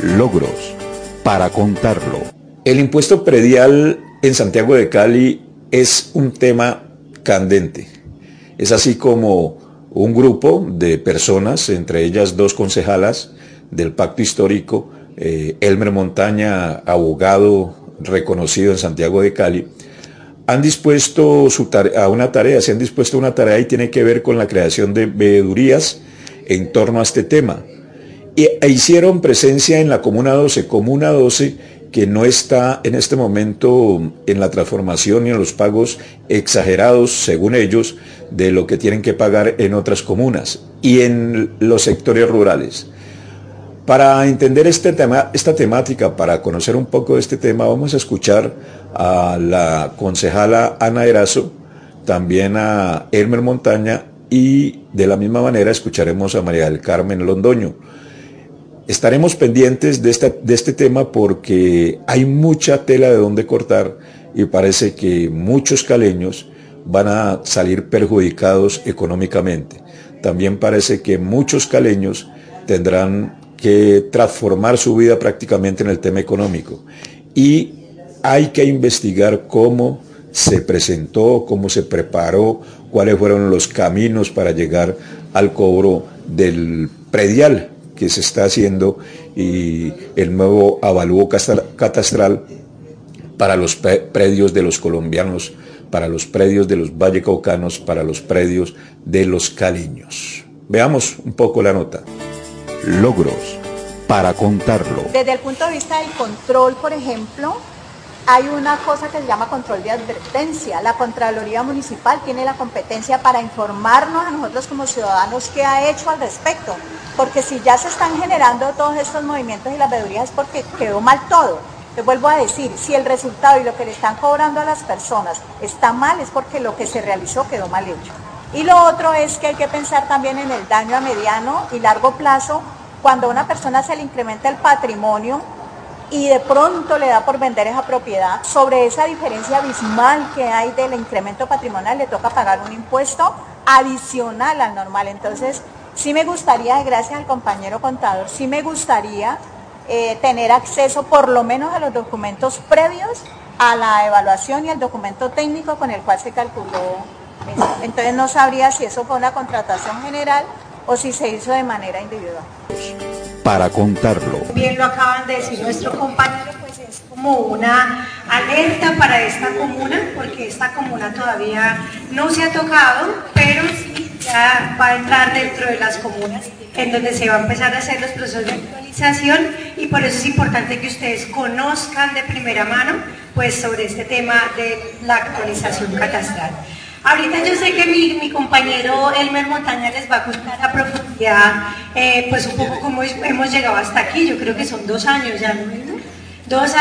Logros para contarlo. El impuesto predial en Santiago de Cali es un tema candente. Es así como un grupo de personas, entre ellas dos concejalas del Pacto Histórico, Elmer Montaña, abogado reconocido en Santiago de Cali, han dispuesto a una tarea y tiene que ver con la creación de veedurías en torno a este tema. E hicieron presencia en la Comuna 12, que no está en este momento en la transformación y en los pagos exagerados, según ellos, de lo que tienen que pagar en otras comunas y en los sectores rurales. Para entender esta temática, para conocer un poco de este tema, vamos a escuchar a la concejala Ana Erazo, también a Elmer Montaña y de la misma manera escucharemos a María del Carmen Londoño. Estaremos pendientes de este tema porque hay mucha tela de donde cortar y parece que muchos caleños van a salir perjudicados económicamente. También parece que muchos caleños tendrán que transformar su vida prácticamente en el tema económico. Y hay que investigar cómo se presentó, cómo se preparó, cuáles fueron los caminos para llegar al cobro del predial que se está haciendo y el nuevo avalúo catastral para los predios de los colombianos, para los predios de los vallecaucanos, para los predios de los caleños. Veamos un poco la nota. Logros para contarlo. Desde el punto de vista del control, por ejemplo, hay una cosa que se llama control de advertencia. La Contraloría Municipal tiene la competencia para informarnos a nosotros como ciudadanos qué ha hecho al respecto. Porque si ya se están generando todos estos movimientos y las veedurías es porque quedó mal todo. Les vuelvo a decir, si el resultado y lo que le están cobrando a las personas está mal, es porque lo que se realizó quedó mal hecho. Y lo otro es que hay que pensar también en el daño a mediano y largo plazo. Cuando a una persona se le incrementa el patrimonio y de pronto le da por vender esa propiedad, sobre esa diferencia abismal que hay del incremento patrimonial le toca pagar un impuesto adicional al normal. Entonces, sí me gustaría, gracias al compañero contador, sí me gustaría tener acceso por lo menos a los documentos previos a la evaluación y al documento técnico con el cual se calculó eso. Entonces no sabría si eso fue una contratación general o si se hizo de manera individual. Para contarlo. Bien lo acaban de decir nuestro compañero, pues es como una alerta para esta comuna, porque esta comuna todavía no se ha tocado, pero sí ya va a entrar dentro de las comunas en donde se va a empezar a hacer los procesos de actualización, y por eso es importante que ustedes conozcan de primera mano pues sobre este tema de la actualización catastral. Ahorita yo sé que mi compañero Elmer Montaña les va a contar a profundidad pues un poco cómo hemos llegado hasta aquí. Yo creo que son 2 años ya, ¿no? 2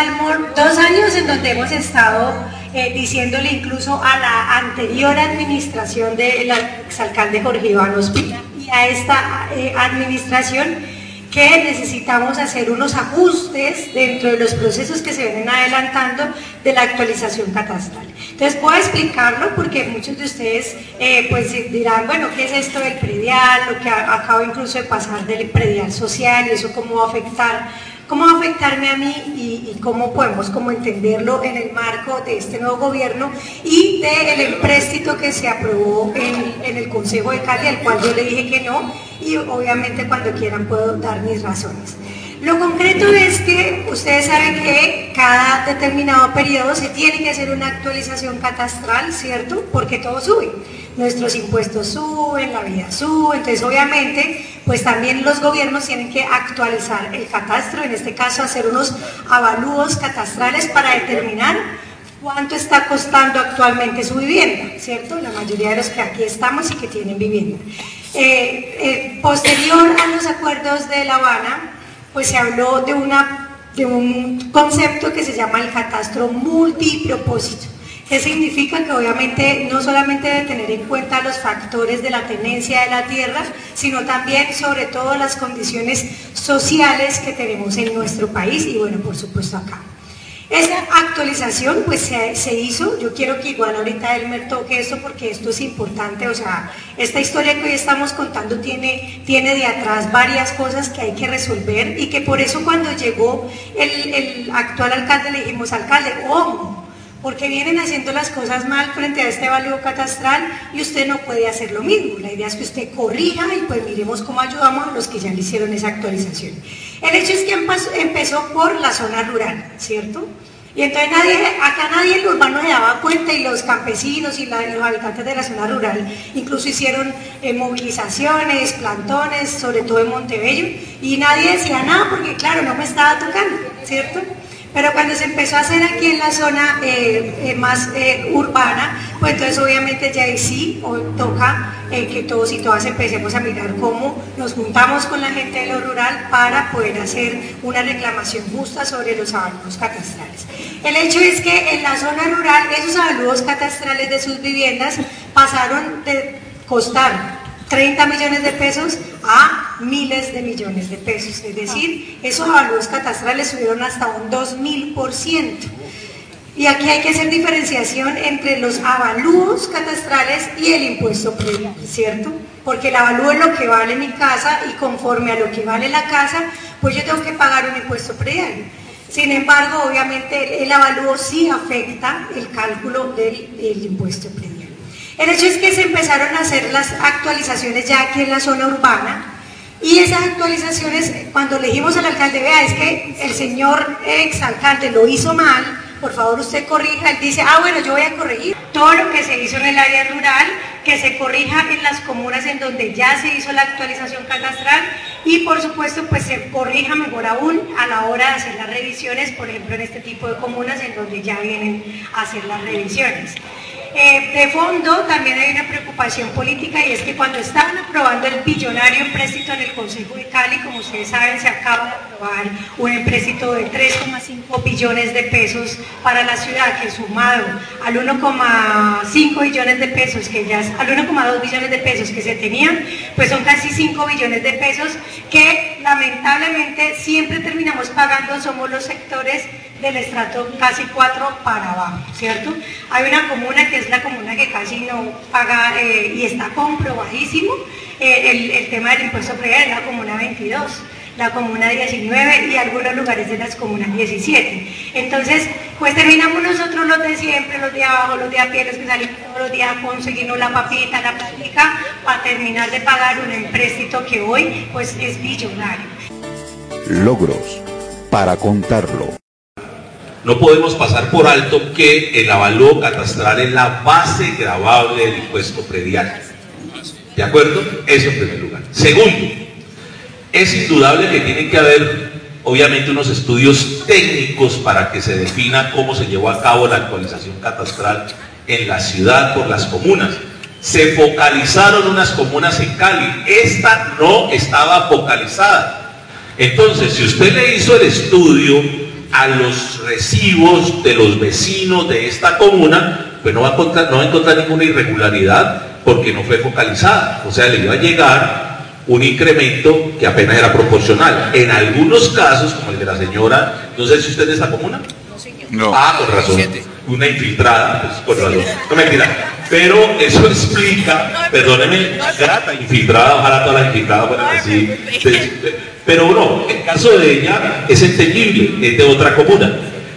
años en donde hemos estado diciéndole incluso a la anterior administración del exalcalde Jorge Iván Ospina y a esta administración que necesitamos hacer unos ajustes dentro de los procesos que se vienen adelantando de la actualización catastral. Entonces voy a explicarlo porque muchos de ustedes pues dirán, bueno, ¿qué es esto del predial? Lo que acabo incluso de pasar del predial social y eso cómo va a afectarme a mí y cómo podemos entenderlo en el marco de este nuevo gobierno y del empréstito que se aprobó en el Consejo de Cali, al cual yo le dije que no, y obviamente cuando quieran puedo dar mis razones. Lo concreto es que ustedes saben que cada determinado periodo se tiene que hacer una actualización catastral, ¿cierto? Porque todo sube. Nuestros impuestos suben, la vida sube, entonces obviamente pues también los gobiernos tienen que actualizar el catastro, en este caso hacer unos avalúos catastrales para determinar cuánto está costando actualmente su vivienda, ¿cierto? La mayoría de los que aquí estamos y que tienen vivienda. Posterior a los acuerdos de La Habana, pues se habló de un concepto que se llama el catastro multipropósito. ¿Qué significa? Que obviamente no solamente debe tener en cuenta los factores de la tenencia de la tierra, sino también sobre todo las condiciones sociales que tenemos en nuestro país y bueno, por supuesto acá. Esa actualización pues se hizo. Yo quiero que igual ahorita Elmer toque esto porque esto es importante. O sea, esta historia que hoy estamos contando tiene de atrás varias cosas que hay que resolver, y que por eso cuando llegó el actual alcalde le dijimos: alcalde, ojo, porque vienen haciendo las cosas mal frente a este evalúo catastral y usted no puede hacer lo mismo. La idea es que usted corrija y pues miremos cómo ayudamos a los que ya le hicieron esa actualización. El hecho es que empezó por la zona rural, ¿cierto? Y entonces acá nadie en lo urbano se daba cuenta, y los campesinos y los habitantes de la zona rural incluso hicieron movilizaciones, plantones, sobre todo en Montebello, y nadie decía nada porque claro, no me estaba tocando, ¿cierto? Pero cuando se empezó a hacer aquí en la zona más urbana, pues entonces obviamente ya sí toca que todos y todas empecemos a mirar cómo nos juntamos con la gente de lo rural para poder hacer una reclamación justa sobre los avalúos catastrales. El hecho es que en la zona rural esos avalúos catastrales de sus viviendas pasaron de costar 30 millones de pesos a miles de millones de pesos, es decir, esos avalúos catastrales subieron hasta un 2000%. Y aquí hay que hacer diferenciación entre los avalúos catastrales y el impuesto predial, ¿cierto? Porque el avalúo es lo que vale mi casa, y conforme a lo que vale la casa, pues yo tengo que pagar un impuesto predial. Sin embargo, obviamente el avalúo sí afecta el cálculo del impuesto predial. El hecho es que se empezaron a hacer las actualizaciones ya aquí en la zona urbana, y esas actualizaciones, cuando le dijimos al alcalde: vea, es que el señor exalcalde lo hizo mal, por favor usted corrija. Él dice: ah, bueno, yo voy a corregir todo lo que se hizo en el área rural, que se corrija en las comunas en donde ya se hizo la actualización catastral, y por supuesto pues se corrija mejor aún a la hora de hacer las revisiones, por ejemplo en este tipo de comunas en donde ya vienen a hacer las revisiones. De fondo también hay una preocupación política, y es que cuando estaban aprobando el billonario empréstito en el Consejo de Cali, como ustedes saben, se acaba de aprobar un empréstito de 3,5 billones de pesos para la ciudad, que sumado al 1,5 billones de pesos que ya, al 1,2 billones de pesos que se tenían, pues son casi 5 billones de pesos que lamentablemente siempre terminamos pagando, somos los sectores del estrato casi 4 para abajo, ¿cierto? Hay una comuna que es la comuna que casi no paga, y está comprobadísimo el tema del impuesto predial, es la comuna 22, la comuna 19 y algunos lugares de las comunas 17. Entonces, pues terminamos nosotros los de siempre, los de abajo, los de a pie, los que salimos todos los días a conseguirnos la papita, la plática, para terminar de pagar un empréstito que hoy pues es billonario. Logros para contarlo. No podemos pasar por alto que el avalúo catastral es la base gravable del impuesto predial. ¿De acuerdo? Eso en primer lugar. Segundo, es indudable que tiene que haber, obviamente, unos estudios técnicos para que se defina cómo se llevó a cabo la actualización catastral en la ciudad por las comunas. Se focalizaron unas comunas en Cali, esta no estaba focalizada. Entonces, si usted le hizo el estudio a los recibos de los vecinos de esta comuna, pues no va a encontrar ninguna irregularidad porque no fue focalizada. O sea, le iba a llegar un incremento que apenas era proporcional. En algunos casos, como el de la señora, no sé si usted es de esta comuna. No, señor. No. Ah, con razón. Una infiltrada, pues con razón. No, mentira. Pero eso explica, perdóneme, grata infiltrada, ojalá todas las infiltradas fueran así. Pero no, el caso de ella es entendible, es de otra comuna.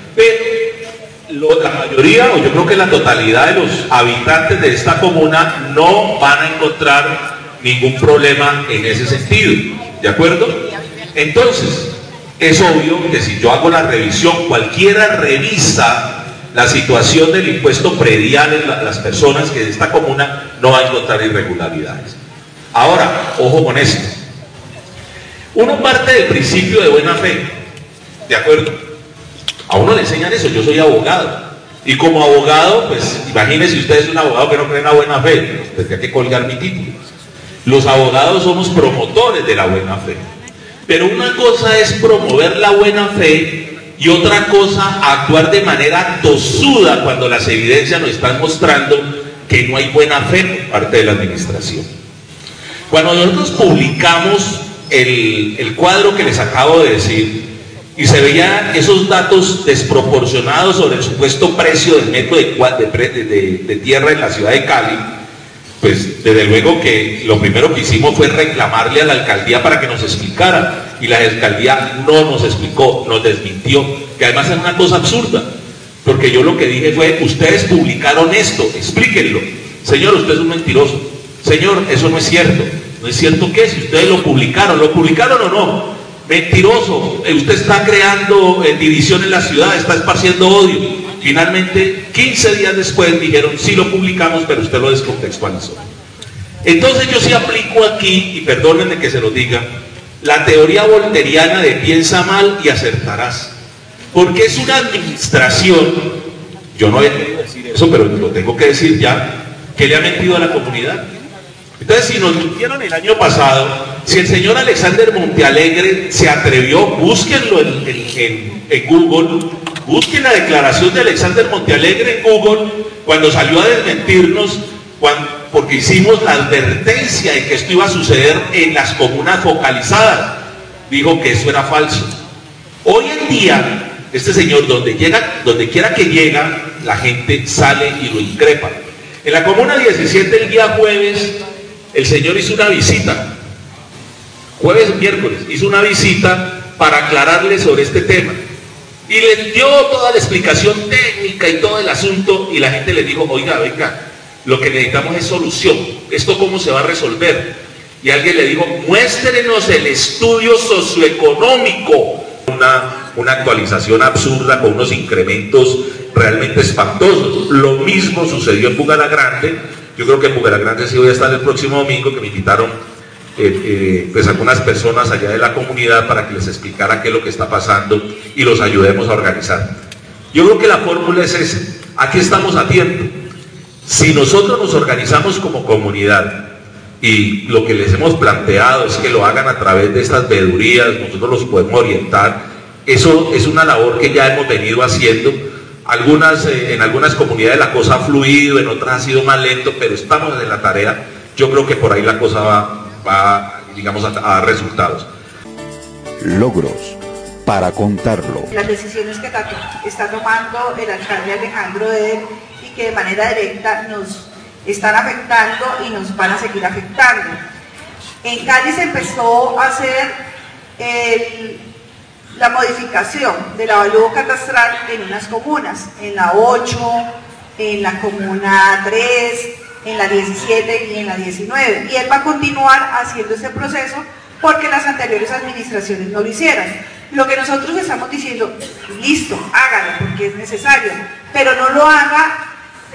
Pero la mayoría, o yo creo que la totalidad de los habitantes de esta comuna no van a encontrar ningún problema en ese sentido. ¿De acuerdo? Entonces, es obvio que si yo hago la revisión, cualquiera revisa la situación del impuesto predial en las personas que de esta comuna, no va a encontrar irregularidades. Ahora, ojo con esto. Uno parte del principio de buena fe, ¿de acuerdo? A uno le enseñan eso, yo soy abogado. Y como abogado, pues imagínense ustedes un abogado que no cree en la buena fe, pues tendría que colgar mi título. Los abogados somos promotores de la buena fe. Pero una cosa es promover la buena fe y otra cosa actuar de manera tosuda cuando las evidencias nos están mostrando que no hay buena fe por parte de la administración. Cuando nosotros publicamos el cuadro que les acabo de decir, y se veían esos datos desproporcionados sobre el supuesto precio del metro de tierra en la ciudad de Cali, pues desde luego que lo primero que hicimos fue reclamarle a la alcaldía para que nos explicara, y la alcaldía no nos explicó, nos desmintió, que además es una cosa absurda, porque yo lo que dije fue: ustedes publicaron esto, explíquenlo. Señor, usted es un mentiroso. Señor, eso no es cierto. ¿No es cierto qué? Si ustedes lo publicaron o no. Mentiroso, usted está creando división en la ciudad, está esparciendo odio. Finalmente, 15 días después dijeron: sí lo publicamos, pero usted lo descontextualizó. Entonces yo sí aplico aquí, y perdónenme que se lo diga, la teoría volteriana de piensa mal y acertarás. Porque es una administración, yo no había querido decir eso, pero lo tengo que decir ya, que le ha mentido a la comunidad. Entonces, si nos mintieron el año pasado, si el señor Alexander Montealegre se atrevió, búsquenlo en Google, busquen la declaración de Alexander Montealegre en Google, cuando salió a desmentirnos, porque hicimos la advertencia de que esto iba a suceder en las comunas focalizadas, dijo que eso era falso. Hoy en día, este señor, donde quiera que llega, la gente sale y lo increpa. En la comuna 17, el día jueves, el señor hizo una visita, miércoles, hizo una visita para aclararle sobre este tema, y les dio toda la explicación técnica y todo el asunto, y la gente le dijo: oiga, venga, lo que necesitamos es solución, ¿esto cómo se va a resolver? Y alguien le dijo: muéstrenos el estudio socioeconómico. Una actualización absurda con unos incrementos realmente espantosos. Lo mismo sucedió en Bugalagrande. Yo creo que en Bugalagrande sí voy a estar el próximo domingo, que me invitaron pues algunas personas allá de la comunidad para que les explicara qué es lo que está pasando y los ayudemos a organizar. Yo creo que la fórmula es esa. Aquí estamos a tiempo. Si nosotros nos organizamos como comunidad, y lo que les hemos planteado es que lo hagan a través de estas veedurías, nosotros los podemos orientar. Eso es una labor que ya hemos venido haciendo. En algunas comunidades la cosa ha fluido, en otras ha sido más lento, pero estamos en la tarea. Yo creo que por ahí la cosa va digamos, a dar resultados. Logros para contarlo. Las decisiones que está tomando el alcalde Alejandro Eder, y que de manera directa nos están afectando y nos van a seguir afectando. En Cali se empezó a hacer la modificación del avalúo catastral en unas comunas, en la 8, en la comuna 3, en la 17 y en la 19. Y él va a continuar haciendo ese proceso porque las anteriores administraciones no lo hicieron. Lo que nosotros estamos diciendo: listo, hágalo porque es necesario, pero no lo haga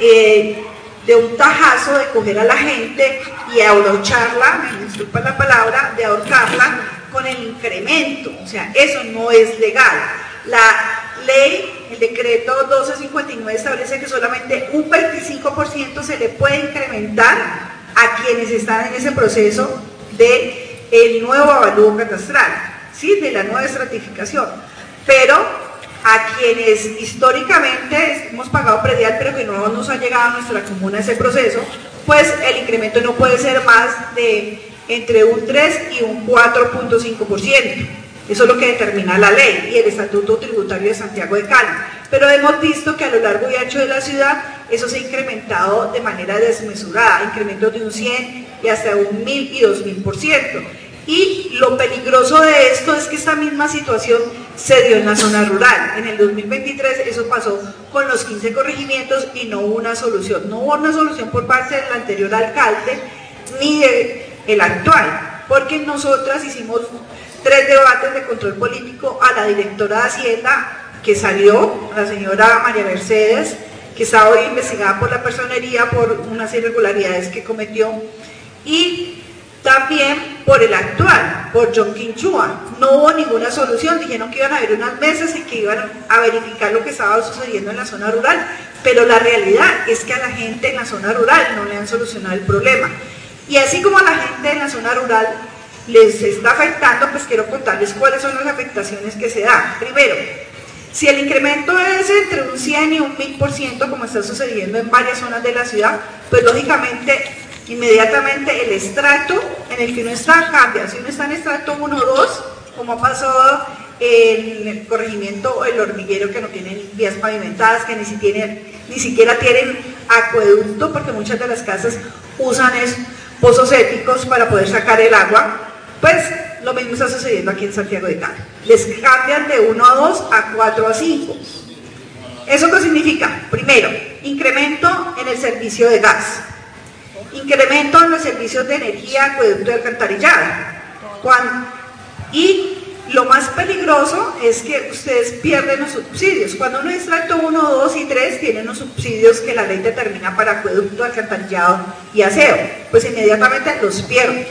de un tajazo, de coger a la gente y abrocharla, me disculpa la palabra, de ahorcarla con el incremento. O sea, eso no es legal. La ley, el decreto 1259 establece que solamente un 25% se le puede incrementar a quienes están en ese proceso de el nuevo avalúo catastral, ¿sí? De la nueva estratificación. Pero a quienes históricamente hemos pagado predial pero que no nos ha llegado a nuestra comuna ese proceso, pues el incremento no puede ser más de entre un 3 y un 4.5%. Eso es lo que determina la ley y el Estatuto Tributario de Santiago de Cali. Pero hemos visto que a lo largo y ancho de la ciudad eso se ha incrementado de manera desmesurada, incrementos de un 100 y hasta un 1000 y 2000%. Y lo peligroso de esto es que esta misma situación se dio en la zona rural. En el 2023 eso pasó con los 15 corregimientos y no hubo una solución. No hubo una solución por parte del anterior alcalde ni del actual, porque nosotras hicimos 3 debates de control político a la directora de Hacienda que salió, la señora María Mercedes, que está hoy investigada por la personería por unas irregularidades que cometió, y también por el actual, por John Quinchua. No hubo ninguna solución, dijeron que iban a haber unas mesas y que iban a verificar lo que estaba sucediendo en la zona rural, pero la realidad es que a la gente en la zona rural no le han solucionado el problema. Y así como a la gente en la zona rural les está afectando, pues quiero contarles cuáles son las afectaciones que se dan. Primero, si el incremento es entre un 100 y un 1000%, como está sucediendo en varias zonas de la ciudad, pues lógicamente inmediatamente el estrato en el que uno está cambia. Si uno está en estrato 1 o 2, como ha pasado el corregimiento o el hormiguero, que no tienen vías pavimentadas, que ni siquiera tienen acueducto, porque muchas de las casas usan pozos sépticos para poder sacar el agua. Pues lo mismo está sucediendo aquí en Santiago de Cali. Les cambian de 1 a 2 a 4 a 5. ¿Eso qué significa? Primero, incremento en el servicio de gas, incremento en los servicios de energía, acueducto y alcantarillado. Y lo más peligroso es que ustedes pierden los subsidios. Cuando uno es extracto 1, 2 y 3 tienen los subsidios que la ley determina para acueducto, alcantarillado y aseo, pues inmediatamente los pierden.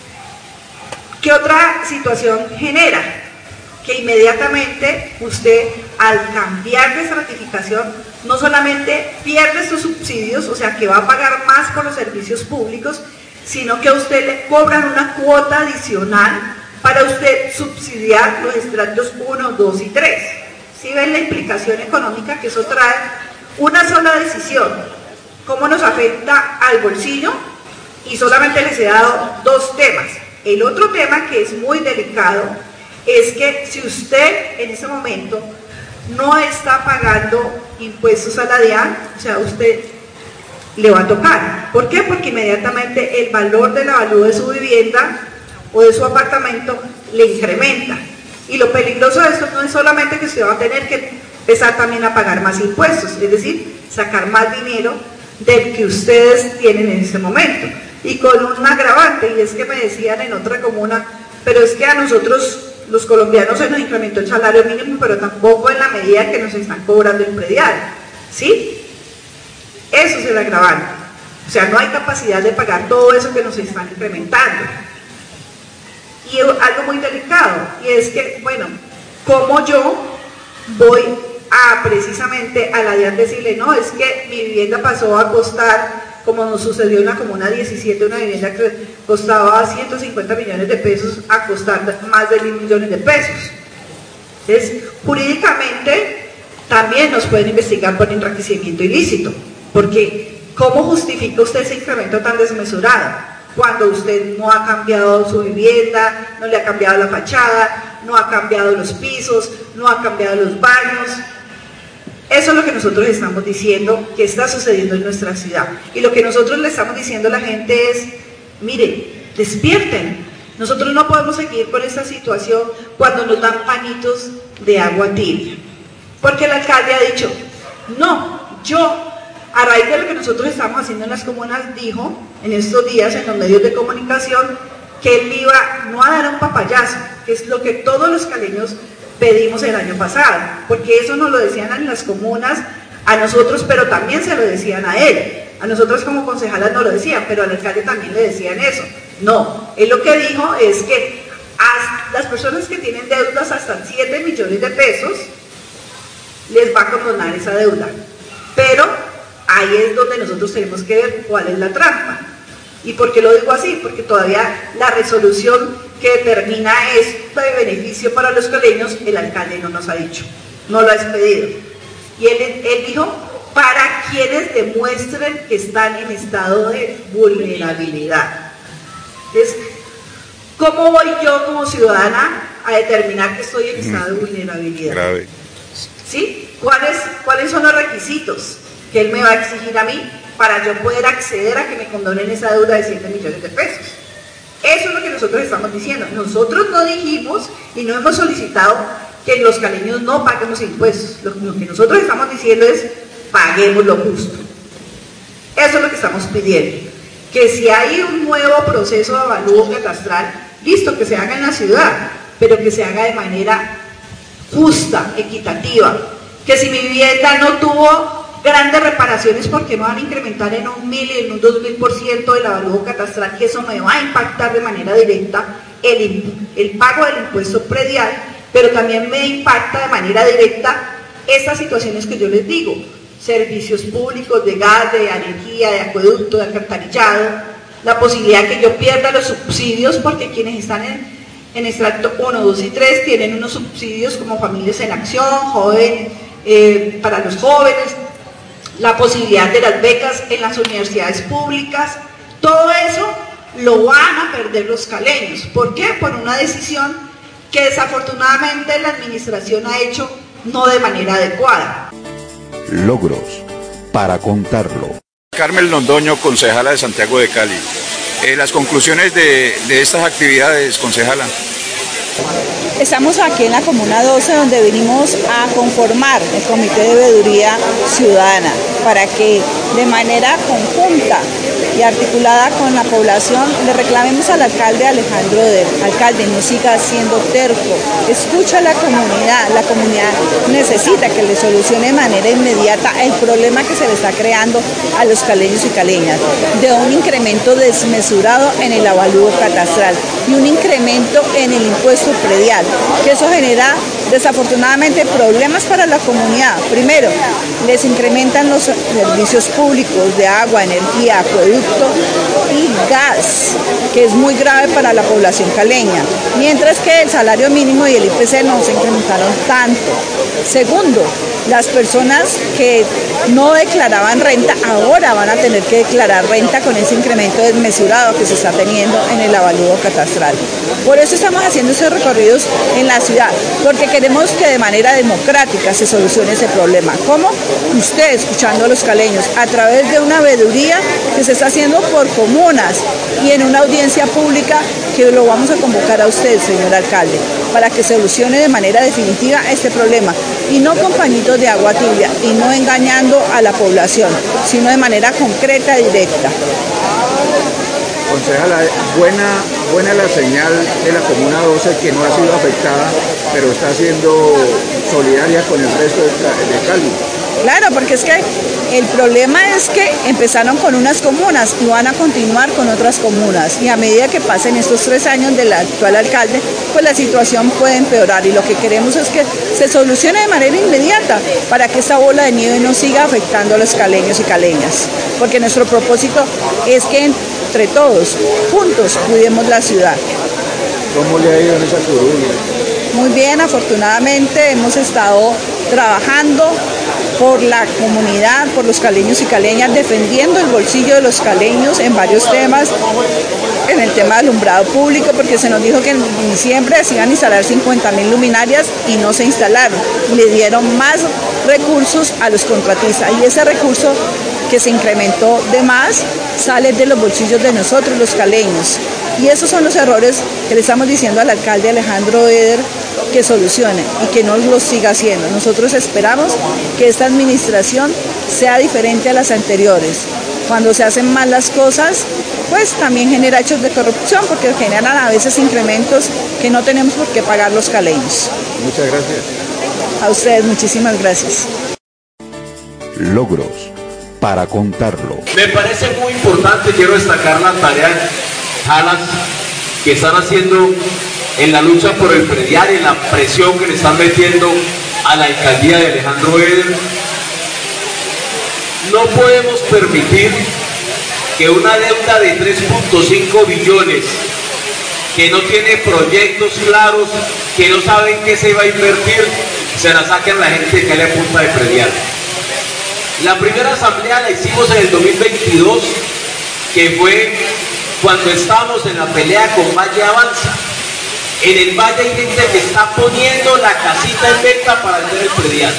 ¿Qué otra situación genera? Que inmediatamente usted, al cambiar de estratificación, no solamente pierde estos subsidios, o sea que va a pagar más por los servicios públicos, sino que a usted le cobran una cuota adicional para usted subsidiar los estratos 1, 2 y 3. ¿Sí ven la implicación económica que eso trae? Una sola decisión, ¿cómo nos afecta al bolsillo? Y solamente les he dado 2 temas. El otro tema, que es muy delicado, es que si usted en ese momento no está pagando impuestos a la DIAN, o sea, usted le va a tocar. ¿Por qué? Porque inmediatamente el valor del avalúo de su vivienda o de su apartamento le incrementa. Y lo peligroso de esto no es solamente que usted va a tener que empezar también a pagar más impuestos, es decir, sacar más dinero del que ustedes tienen en ese momento. Y con un agravante, y es que me decían en otra comuna, pero es que a nosotros los colombianos se nos incrementó el salario mínimo, pero tampoco en la medida que nos están cobrando el predial, ¿sí? Eso es el agravante. O sea, no hay capacidad de pagar todo eso que nos están incrementando. Y algo muy delicado, y es que, bueno, ¿cómo yo voy a precisamente a la DIAN decirle, no, es que mi vivienda pasó a costar, como nos sucedió en la comuna 17, una vivienda que costaba 150 millones de pesos a costar más de 10 millones de pesos? Entonces, jurídicamente también nos pueden investigar por enriquecimiento ilícito, porque ¿cómo justifica usted ese incremento tan desmesurado? Cuando usted no ha cambiado su vivienda, no le ha cambiado la fachada, no ha cambiado los pisos, no ha cambiado los baños. Eso es lo que nosotros estamos diciendo que está sucediendo en nuestra ciudad. Y lo que nosotros le estamos diciendo a la gente es, mire, despierten. Nosotros no podemos seguir con esta situación cuando nos dan pañitos de agua tibia. Porque el alcalde ha dicho, no, yo, a raíz de lo que nosotros estamos haciendo en las comunas, dijo en estos días en los medios de comunicación que él iba no a dar un papayazo, que es lo que todos los caleños pedimos el año pasado, porque eso nos lo decían en las comunas a nosotros, pero también se lo decían a él. A nosotros como concejalas no lo decían, pero al alcalde también le decían eso. No, él lo que dijo es que a las personas que tienen deudas hasta 7 millones de pesos les va a condonar esa deuda, pero ahí es donde nosotros tenemos que ver cuál es la trampa. ¿Y por qué lo digo así? Porque todavía la resolución que determina esto de beneficio para los caleños, el alcalde no nos ha dicho, no lo ha expedido. Y él dijo, para quienes demuestren que están en estado de vulnerabilidad. Entonces, ¿cómo voy yo como ciudadana a determinar que estoy en estado de vulnerabilidad? Grave. ¿Sí? ¿Cuáles son los requisitos que él me va a exigir a mí para yo poder acceder a que me condonen esa deuda de 7 millones de pesos? Eso es lo que nosotros estamos diciendo. Nosotros no dijimos y no hemos solicitado que los caleños no paguemos impuestos. Lo que nosotros estamos diciendo es paguemos lo justo. Eso es lo que estamos pidiendo. Que si hay un nuevo proceso de avalúo catastral, listo, que se haga en la ciudad, pero que se haga de manera justa, equitativa. Que si mi vivienda no tuvo grandes reparaciones, porque me van a incrementar en 1.000 y en un 2.000% el avalúo catastral, que eso me va a impactar de manera directa el pago del impuesto predial, pero también me impacta de manera directa estas situaciones que yo les digo, servicios públicos de gas, de energía, de acueducto, de alcantarillado, la posibilidad que yo pierda los subsidios, porque quienes están en extracto 1, 2 y 3 tienen unos subsidios como Familias en Acción, joven, para los jóvenes, la posibilidad de las becas en las universidades públicas. Todo eso lo van a perder los caleños. ¿Por qué? Por una decisión que desafortunadamente la administración ha hecho no de manera adecuada. Logros para contarlo. Carmen Londoño, concejala de Santiago de Cali. Las conclusiones de estas actividades, concejala. Estamos aquí en la Comuna 12, donde venimos a conformar el Comité de Veeduría Ciudadana para que de manera conjunta y articulada con la población le reclamemos al alcalde Alejandro Eder: alcalde, no siga siendo terco, escucha a la comunidad necesita que le solucione de manera inmediata el problema que se le está creando a los caleños y caleñas, de un incremento desmesurado en el avalúo catastral y un incremento en el impuesto predial, que eso genera desafortunadamente problemas para la comunidad. Primero, les incrementan los servicios públicos de agua, energía, acueducto y gas, que es muy grave para la población caleña, mientras que el salario mínimo y el IPC no se incrementaron tanto. Segundo, las personas que no declaraban renta ahora van a tener que declarar renta con ese incremento desmesurado que se está teniendo en el avalúo catastral. Por eso estamos haciendo esos recorridos en la ciudad, porque queremos que de manera democrática se solucione ese problema. ¿Cómo? Usted, escuchando a los caleños, a través de una veeduría que se está haciendo por comunas y en una audiencia pública que lo vamos a convocar a usted, señor alcalde, para que solucione de manera definitiva este problema, y no con pañitos de agua tibia y no engañando a la población, sino de manera concreta y directa. Concejala, buena la señal de la Comuna 12, que no ha sido afectada, pero está siendo solidaria con el resto de Cali. Claro, porque es que el problema es que empezaron con unas comunas y van a continuar con otras comunas, y a medida que pasen estos 3 años del actual alcalde, pues la situación puede empeorar, y lo que queremos es que se solucione de manera inmediata para que esta bola de nieve no siga afectando a los caleños y caleñas, porque nuestro propósito es que entre todos, juntos, cuidemos la ciudad. ¿Cómo le ha ido en esa curva? Muy bien, afortunadamente hemos estado trabajando por la comunidad, por los caleños y caleñas, defendiendo el bolsillo de los caleños en varios temas, en el tema del alumbrado público, porque se nos dijo que en diciembre se iban a instalar 50.000 luminarias y no se instalaron, le dieron más recursos a los contratistas, y ese recurso que se incrementó de más sale de los bolsillos de nosotros, los caleños. Y esos son los errores que le estamos diciendo al alcalde Alejandro Eder que solucione y que no los siga haciendo. Nosotros esperamos que esta administración sea diferente a las anteriores. Cuando se hacen mal las cosas, pues también genera hechos de corrupción, porque generan a veces incrementos que no tenemos por qué pagar los caleños. Muchas gracias. A ustedes, muchísimas gracias. Logros para contarlo. Me parece muy importante, quiero destacar la tarea Jalas que están haciendo en la lucha por el predial y la presión que le están metiendo a la alcaldía de Alejandro Eder. No podemos permitir que una deuda de 3.5 billones, que no tiene proyectos claros, que no saben qué se va a invertir, se la saquen la gente que le apunta de predial. La primera asamblea la hicimos en el 2022, que fue cuando estábamos en la pelea con Valle Avanza. En el Valle hay gente que está poniendo la casita en venta para vender el predial.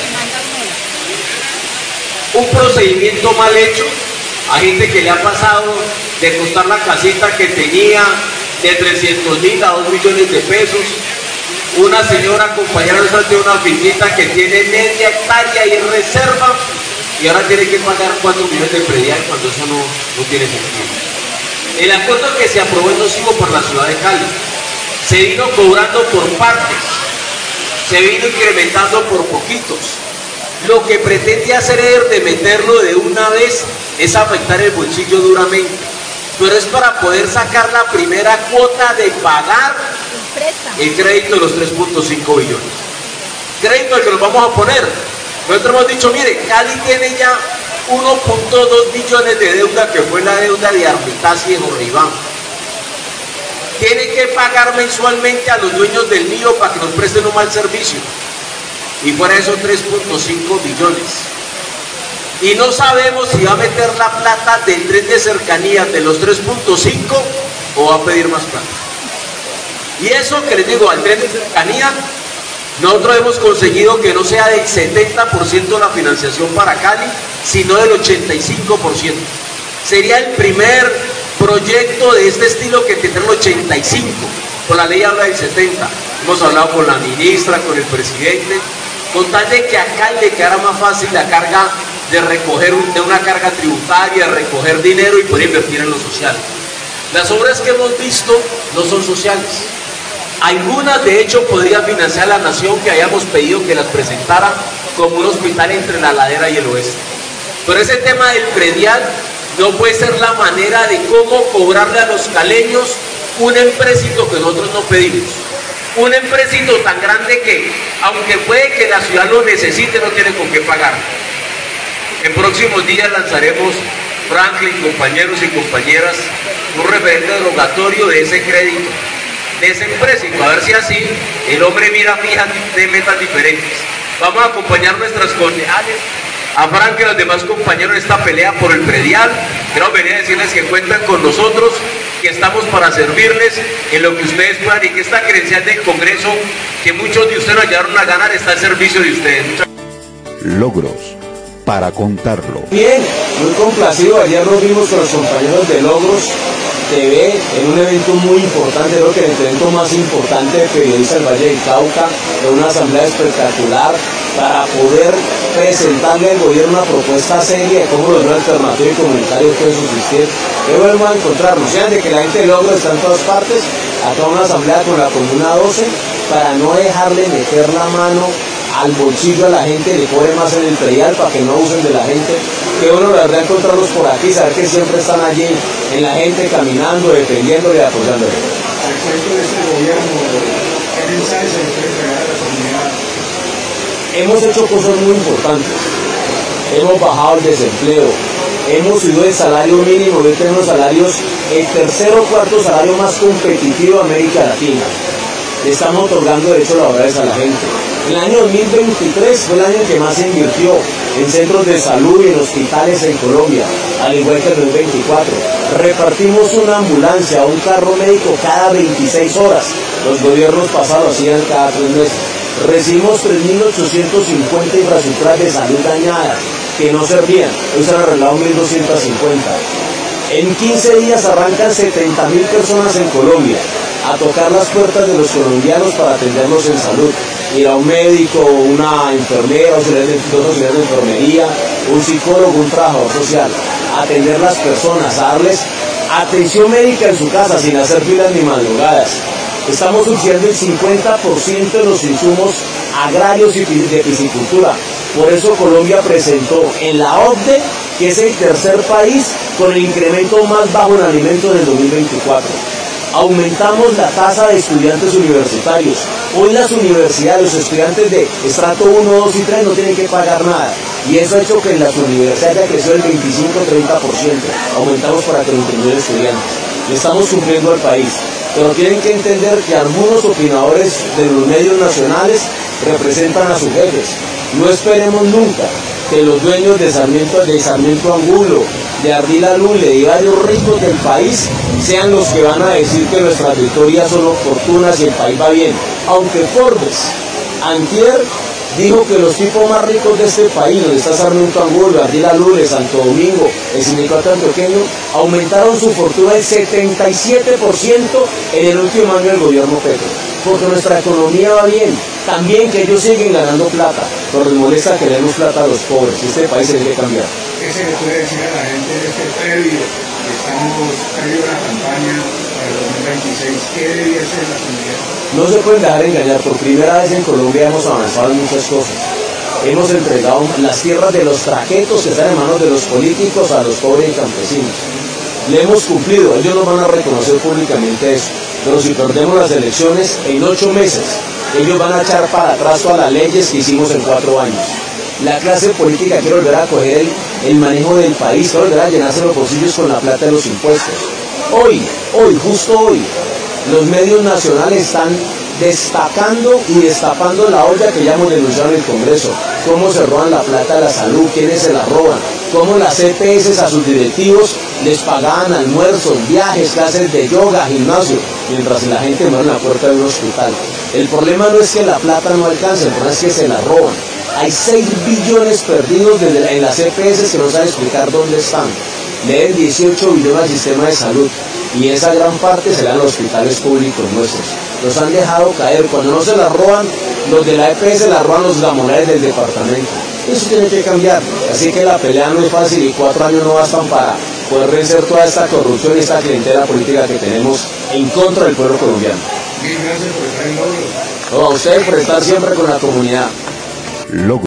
Un procedimiento mal hecho, a gente que le ha pasado de costar la casita que tenía de 300.000 a 2 millones de pesos. Una señora compañera nuestra tiene una finquita que tiene media hectárea y en reserva, y ahora tiene que pagar 4 millones de predial cuando eso no tiene sentido. El acuerdo que se aprobó en Nocivo por la ciudad de Cali se vino cobrando por partes, se vino incrementando por poquitos. Lo que pretende hacer es de meterlo de una vez es afectar el bolsillo duramente, pero es para poder sacar la primera cuota de pagar el crédito de los 3.5 billones. Crédito al que nos vamos a poner. Nosotros hemos dicho, mire, Cali tiene ya 1.2 billones de deuda, que fue la deuda de Armitage y de Jorribán. Tiene que pagar mensualmente a los dueños del mío para que nos presten un mal servicio. Y fuera de esos 3.5 billones. Y no sabemos si va a meter la plata del tren de cercanías de los 3.5 o va a pedir más plata. Y eso que les digo, al tren de cercanía, nosotros hemos conseguido que no sea del 70% la financiación para Cali, sino del 85%. Sería el primer proyecto de este estilo que tendrá el 85%. Con la ley habla del 70%. Hemos hablado con la ministra, con el presidente, con tal de que a Cali le quedara más fácil la carga de recoger de una carga tributaria, de recoger dinero y poder invertir en lo social. Las obras que hemos visto no son sociales. Algunas, de hecho, podría financiar la nación, que hayamos pedido que las presentara como un hospital entre la ladera y el oeste. Pero ese tema del predial no puede ser la manera de cómo cobrarle a los caleños un empréstito que nosotros no pedimos. Un empréstito tan grande que, aunque puede que la ciudad lo necesite, no tiene con qué pagar. En próximos días lanzaremos, Franklin, compañeros y compañeras, un referente derogatorio de ese crédito, de ese empréstito, a ver si así el hombre mira fija de metas diferentes. Vamos a acompañar nuestras concejales, a Frank y a los demás compañeros en esta pelea por el predial. Quiero venir a decirles que cuentan con nosotros, que estamos para servirles en lo que ustedes puedan y que esta credencial del Congreso, que muchos de ustedes nos ayudaron a ganar, está al servicio de ustedes. Logros para contarlo. Bien, muy complacido. Ayer nos vimos con los compañeros de Logros TV en un evento muy importante, creo que el evento más importante de periodistas del Valle del Cauca, de una asamblea espectacular para poder presentarle al gobierno una propuesta seria de cómo los medios alternativos y comunitarios pueden subsistir. Qué bueno a encontrarnos, sean de que la gente de Logros está en todas partes, acá una asamblea con la Comuna 12 para no dejarle meter la mano al bolsillo a la gente, le cobre más en el predial para que no abusen de la gente. Qué bueno la verdad encontrarlos por aquí, saber que siempre están allí en la gente, caminando, defendiéndole y apoyándole. Al cuento de este gobierno, ¿qué mensaje se le puede entregar a la comunidad? Hemos hecho cosas muy importantes. Hemos bajado el desempleo, hemos subido el salario mínimo, hoy tenemos salarios, el tercer o cuarto salario más competitivo de América Latina. Le estamos otorgando derechos laborales a la gente. El año 2023 fue el año en que más se invirtió en centros de salud y en hospitales en Colombia, al igual que el 2024. Repartimos una ambulancia, un carro médico cada 26 horas. Los gobiernos pasados hacían cada 3 meses. Recibimos 3.850 infraestructuras de salud dañadas que no servían. Hoy se han arreglado 1.250. En 15 días arrancan 70.000 personas en Colombia a tocar las puertas de los colombianos para atenderlos en salud. Ir a un médico, una enfermera, dos auxiliares de enfermería, un psicólogo, un trabajador social, atender las personas, a darles atención médica en su casa sin hacer filas ni madrugadas. Estamos subsidiando el 50% de los insumos agrarios y de piscicultura. Por eso Colombia presentó en la OCDE que es el tercer país con el incremento más bajo en alimentos del 2024. Aumentamos la tasa de estudiantes universitarios. Hoy las universidades, los estudiantes de estrato 1, 2 y 3 no tienen que pagar nada. Y eso ha hecho que en las universidades haya crecido el 25-30%. Aumentamos para 31.000 estudiantes. Le estamos cumpliendo al país. Pero tienen que entender que algunos opinadores de los medios nacionales representan a sus jefes. No esperemos nunca que los dueños de Sarmiento Angulo, de Ardila Lule y varios ricos del país sean los que van a decir que nuestras victorias son oportunas y el país va bien. Aunque Forbes, antier, dijo que los tipos más ricos de este país, donde está Sarmiento Angulo, Ardila Lule, Santo Domingo, el sindicato antioqueño, aumentaron su fortuna el 77% en el último año del gobierno Petro. Porque nuestra economía va bien. También que ellos siguen ganando plata, pero les molesta que le demos plata a los pobres. Este país tiene que cambiar. ¿Qué se le puede decir a la gente de este previo? Estamos previo a la campaña para el 2026. ¿Qué debería ser la comunidad? No se pueden dejar engañar. Por primera vez en Colombia hemos avanzado en muchas cosas. Hemos entregado las tierras de los traquetos que están en manos de los políticos a los pobres y campesinos. Le hemos cumplido. Ellos nos van a reconocer públicamente eso. Pero si perdemos las elecciones, en 8 meses, ellos van a echar para atrás todas las leyes que hicimos en 4 años. La clase política quiere volver a coger el manejo del país, quiere volver a llenarse los bolsillos con la plata de los impuestos. Hoy, justo hoy, los medios nacionales están destacando y destapando la olla que ya hemos denunciado en el Congreso, cómo se roban la plata de la salud, quiénes se la roban, cómo las EPS a sus directivos les pagaban almuerzos, viajes, clases de yoga, gimnasio, mientras la gente muere en la puerta de un hospital. El problema no es que la plata no alcance, el problema es que se la roban. Hay 6 billones perdidos en las EPS que no saben explicar dónde están. Le den 18 billones al sistema de salud y esa gran parte se la dan a los hospitales públicos nuestros. Los han dejado caer. Cuando no se la roban, los de la EPS la roban los gamonales del departamento. Eso tiene que cambiar. Así que la pelea no es fácil y 4 años no bastan para poder vencer toda esta corrupción y esta clientela política que tenemos en contra del pueblo colombiano. Gracias por estar en Logros. A ustedes por estar siempre con la comunidad.